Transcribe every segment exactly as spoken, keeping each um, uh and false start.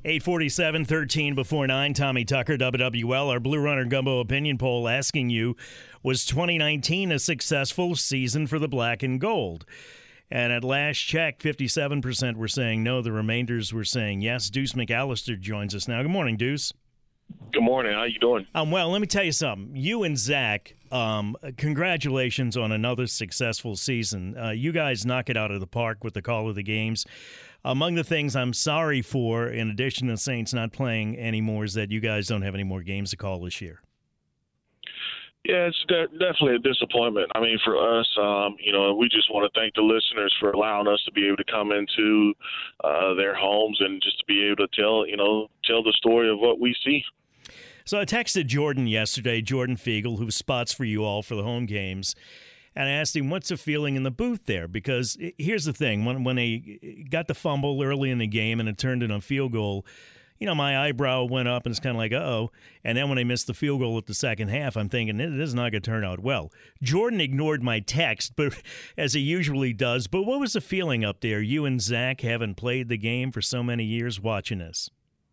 eight forty-seven, thirteen before nine, Tommy Tucker, W W L. Our Blue Runner Gumbo opinion poll asking you, was twenty nineteen a successful season for the black and gold? And at last check, fifty-seven percent were saying no. The remainders were saying yes. Deuce McAllister joins us now. Good morning, Deuce. Good morning. How you doing? Um, well, let me tell you something. You and Zach, um, congratulations on another successful season. Uh, you guys knock it out of the park with the call of the games. Among the things I'm sorry for, in addition to the Saints not playing anymore, is that you guys don't have any more games to call this year. Yeah, it's de- definitely a disappointment. I mean, for us, um, you know, we just want to thank the listeners for allowing us to be able to come into uh, their homes and just to be able to tell, you know, tell the story of what we see. So I texted Jordan yesterday, Jordan Fiegel, who spots for you all for the home games, and I asked him, what's the feeling in the booth there? Because here's the thing. When when they got the fumble early in the game and it turned into a field goal, you know, my eyebrow went up and it's kind of like, uh-oh. And then when they missed the field goal at the second half, I'm thinking, this is not going to turn out well. Jordan ignored my text, but as he usually does. But what was the feeling up there? You and Zach haven't played the game for so many years watching this.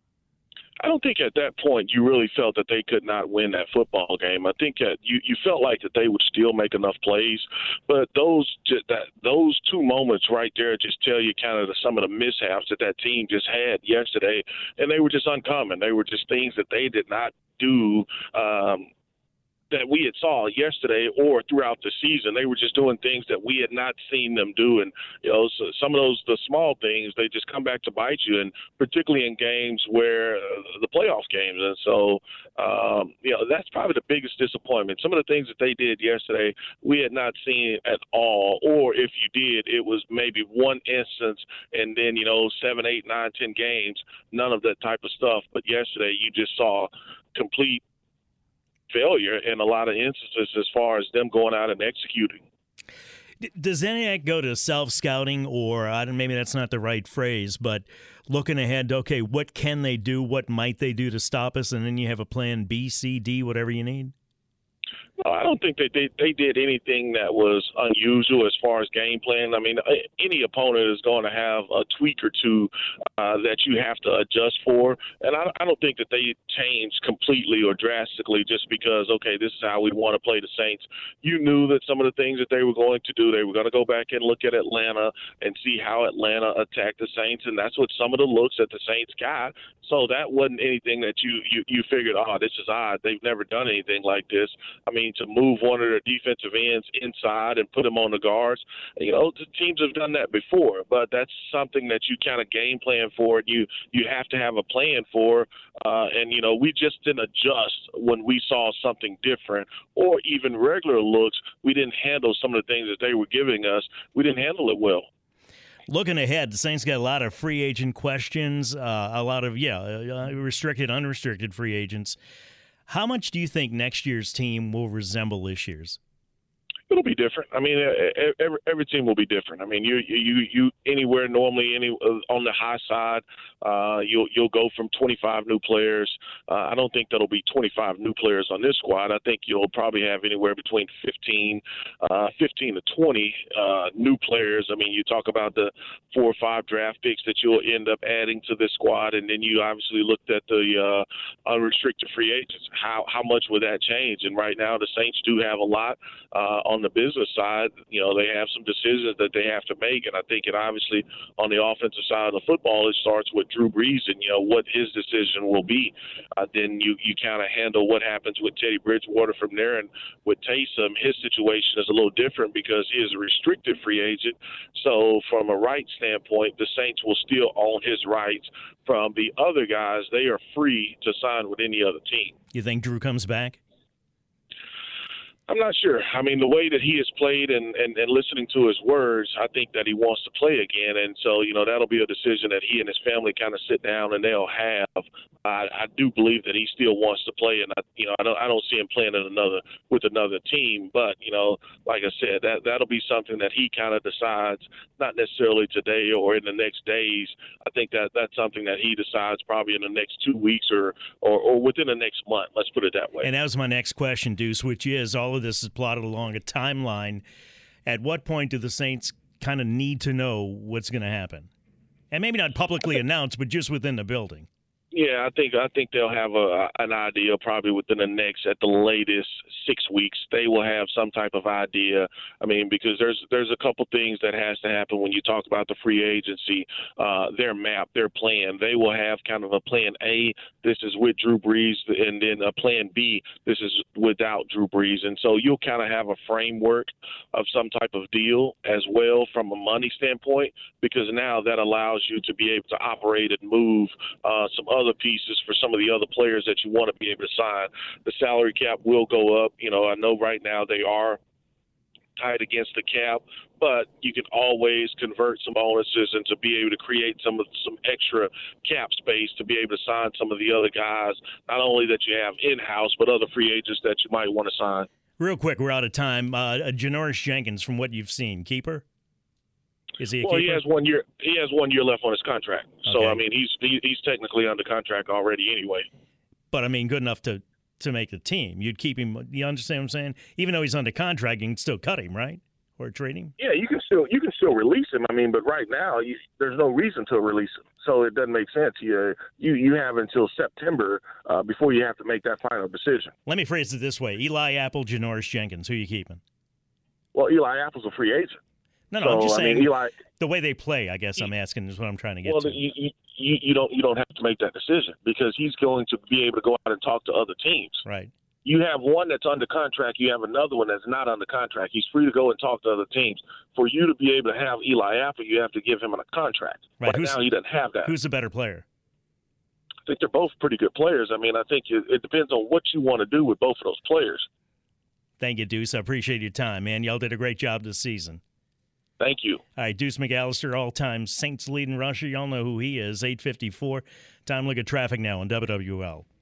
I don't think at that point you really felt that they could not win that football game. I think that you, you felt like that they would still make enough plays, but those just, that those two moments right there just tell you kind of the, some of the mishaps that that team just had yesterday, and they were just uncommon. They were just things that they did not do. Um, that we had saw yesterday or throughout the season. They were just doing things that we had not seen them do. And, you know, so some of those, the small things, they just come back to bite you, and particularly in games where uh, the playoff games. And so, um, you know, that's probably the biggest disappointment. Some of the things that they did yesterday, we had not seen at all. Or if you did, it was maybe one instance and then, you know, seven, eight, nine, ten games, none of that type of stuff. But yesterday you just saw complete failure in a lot of instances as far as them going out and executing. Does any of that go to self-scouting, or I don't, maybe that's not the right phrase, but looking ahead, okay, what can they do, what might they do to stop us, and then you have a plan B, C, D, whatever you need? No, I don't think that they, they did anything that was unusual as far as game plan. I mean, any opponent is going to have a tweak or two uh, that you have to adjust for. And I, I don't think that they changed completely or drastically just because, okay, this is how we want to play the Saints. You knew that some of the things that they were going to do, they were going to go back and look at Atlanta and see how Atlanta attacked the Saints. And that's what some of the looks that the Saints got. So that wasn't anything that you, you, you figured, oh, this is odd. They've never done anything like this. I mean, to move one of their defensive ends inside and put them on the guards, you know, the teams have done that before. But that's something that you kind of game plan for, and you, you have to have a plan for. Uh, and, you know, we just didn't adjust when we saw something different, or even regular looks. We didn't handle some of the things that they were giving us. We didn't handle it well. Looking ahead, the Saints got a lot of free agent questions, uh, a lot of, yeah, uh, restricted, unrestricted free agents. How much do you think next year's team will resemble this year's? It'll be different. I mean, every, every team will be different. I mean, you you you anywhere normally any on the high side, uh, you'll you'll go from twenty-five new players. Uh, I don't think that'll be twenty-five new players on this squad. I think you'll probably have anywhere between fifteen, uh, fifteen to twenty uh, new players. I mean, you talk about the four or five draft picks that you'll end up adding to this squad, and then you obviously looked at the uh, unrestricted free agents. How how much would that change? And right now, the Saints do have a lot uh, on the business side. You know, they have some decisions that they have to make, and I think it obviously on the offensive side of the football, it starts with Drew Brees and, you know, what his decision will be. Uh, then you, you kind of handle what happens with Teddy Bridgewater from there. And with Taysom, his situation is a little different because he is a restricted free agent. So from a rights standpoint, the Saints will still own his rights. From the other guys, they are free to sign with any other team. You think Drew comes back? I'm not sure. I mean, the way that he has played and, and, and listening to his words, I think that he wants to play again. And so, you know, that'll be a decision that he and his family kind of sit down and they'll have. I, I do believe that he still wants to play, and I, you know, I don't, I don't see him playing in another with another team. But you know, like I said, that that'll be something that he kind of decides, not necessarily today or in the next days. I think that that's something that he decides probably in the next two weeks or or, or within the next month. Let's put it that way. And that was my next question, Deuce, which is all of this is plotted along a timeline. At what point do the Saints kind of need to know what's going to happen? And maybe not publicly announced, but just within the building. Yeah, I think I think they'll have a an idea probably within the next, at the latest, six weeks. They will have some type of idea. I mean, because there's there's a couple things that has to happen when you talk about the free agency, uh, their map, their plan. They will have kind of a plan A. This is with Drew Brees, and then a plan B. This is without Drew Brees, and so you'll kind of have a framework of some type of deal as well from a money standpoint, because now that allows you to be able to operate and move uh, some other other pieces for some of the other players that you want to be able to sign. The salary cap will go up. You know, I know right now they are tied against the cap, but you can always convert some bonuses and to be able to create some of some extra cap space to be able to sign some of the other guys, not only that you have in-house, but other free agents that you might want to sign. Real quick, we're out of time. Uh, Janoris Jenkins, from what you've seen, keeper? Is he a well, keeper? he has one year. He has one year left on his contract. Okay. So I mean, he's he, he's technically under contract already anyway. But I mean, good enough to, to make the team. You'd keep him. You understand what I'm saying? Even though he's under contract, you can still cut him, right? Or trade him. Yeah, you can still you can still release him. I mean, but right now you, there's no reason to release him, so it doesn't make sense. You you you have until September uh, before you have to make that final decision. Let me phrase it this way: Eli Apple, Janoris Jenkins. Who are you keeping? Well, Eli Apple's a free agent. No, no, so, I'm just I saying mean, Eli, the way they play, I guess I'm asking is what I'm trying to get well, to. You, you, you don't you don't have to make that decision because he's going to be able to go out and talk to other teams. Right. You have one that's under contract. You have another one that's not under contract. He's free to go and talk to other teams. For you to be able to have Eli Apple, you have to give him a contract. Right, right who's, now, he doesn't have that. Who's the better player? I think they're both pretty good players. I mean, I think it, it depends on what you want to do with both of those players. Thank you, Deuce. I appreciate your time, man. Y'all did a great job this season. Thank you. All right, Deuce McAllister, all-time Saints leading rusher. Y'all know who he is, eight fifty-four. Time to look at traffic now on W W L.